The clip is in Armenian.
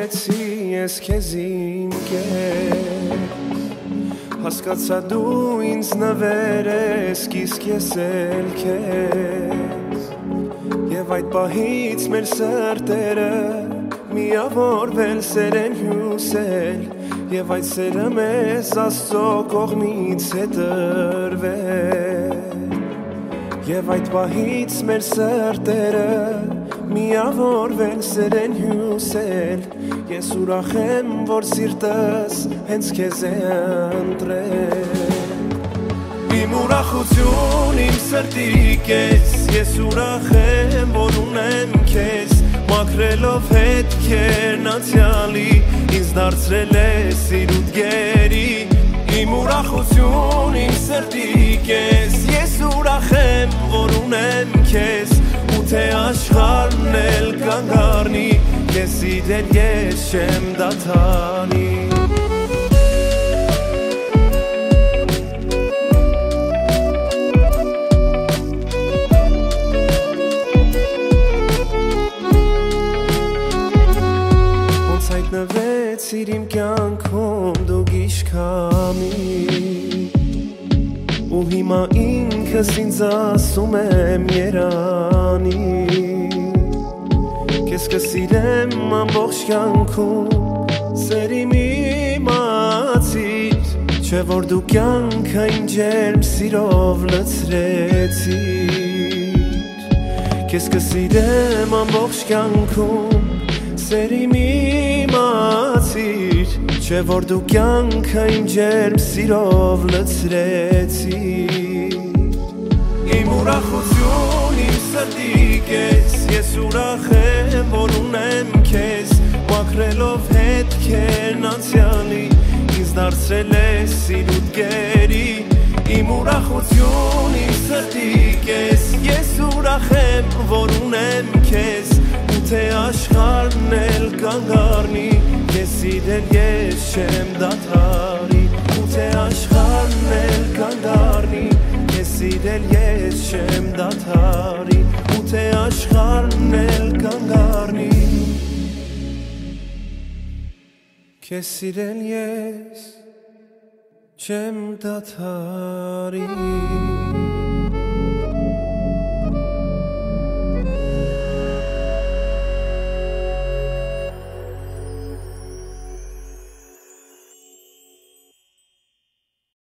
նվեցի ես քեզ իմ կես Հասկացա դու ինձ նվերես կիսկ ես էլ քեզ Եվ այդ պահից մեր սրտերը միավորվել սեր են հյուսել Եվ այդ սերը մեզ Աստծո կողմից է տրվել Եվ այդ պահից մեր սրտերը միավորվել սեր են հյուսել Ես ուրախ եմ, որ սիրտս հենց քեզ է ընտրել Իմ ուրախություն, իմ սրտի կես Ես ուրախ եմ, որ ունեմ քեզ Մաքրելով հետքերն անցյալի Ինձ դարձրել ես սիրուտ գերի Իմ ուրախություն, իմ սրտի կես Ես ուրախ եմ, որ ունեմ քեզ Ու թե աշխարհն էլ կանգ առնի Քեզ սիրել ես չեմ դադարի Հայտնվեցիր իմ կյանքում դու գիշքամի Ու հիմա ինքս ինձ ասում եմ երանի Քեզ կսիրեմ ամբողջ կյանքում Սերի մի իմացիր Չէ որ դու կյանքը իմ ջերմ սիրով լցրեցիր Քեզ կսիրեմ ամբողջ կյանքում Սերի մի իմացիր Չէ որ դու կյանքը իմ ջերմ սիրով լցրեցիր Իմ ուրախություն, իմ սրտի կես Ես ուրախ եմ, որ ունեմ քեզ Մաքրելով հետքերն անցյալի Ինձ դարձրել ես սիրուտ գերի Իմ ուրախություն, իմ սրտի կես Ես ուրախ եմ, որ ունեմ քեզ Թե աշխարհն էլ կանգ առնի Քեզ սիրել ես չեմ դադարի Ու թե աշխարհն էլ կանգ առնի Քեզ սիրել ես չեմ դադարի Ու թե աշխարհն էլ կանգ առնի Քեզ սիրել ես չեմ դադարի